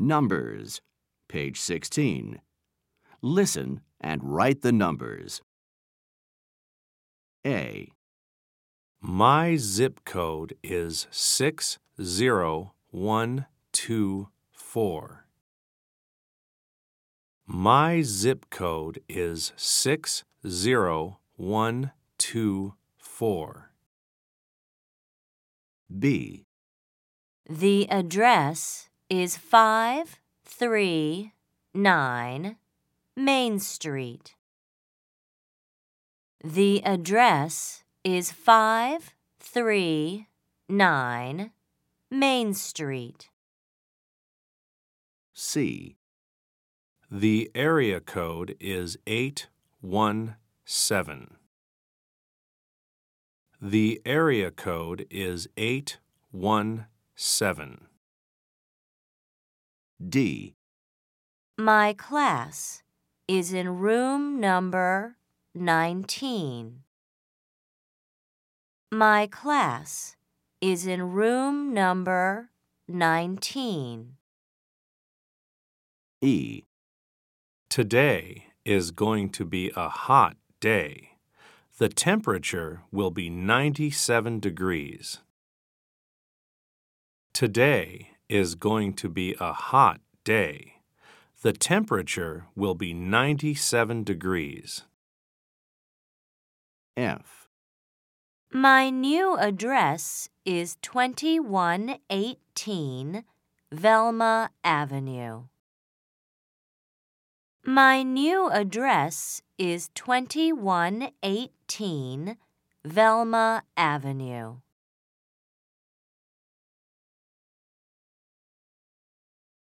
Numbers, page 16. Listen and write the numbers. A. My zip code is 60124. My zip code is 60124. B. The address is 539 Main Street. The address is 539 Main Street. C. The area code is 817. The area code is 817. D. My class is in room number 19. My class is in room number 19. E. Today is going to be a hot day. The temperature will be 97 degrees. Today is going to be a hot day. The temperature will be 97 degrees. F. My new address is 2118 Velma Avenue. My new address is 2118 Velma Avenue.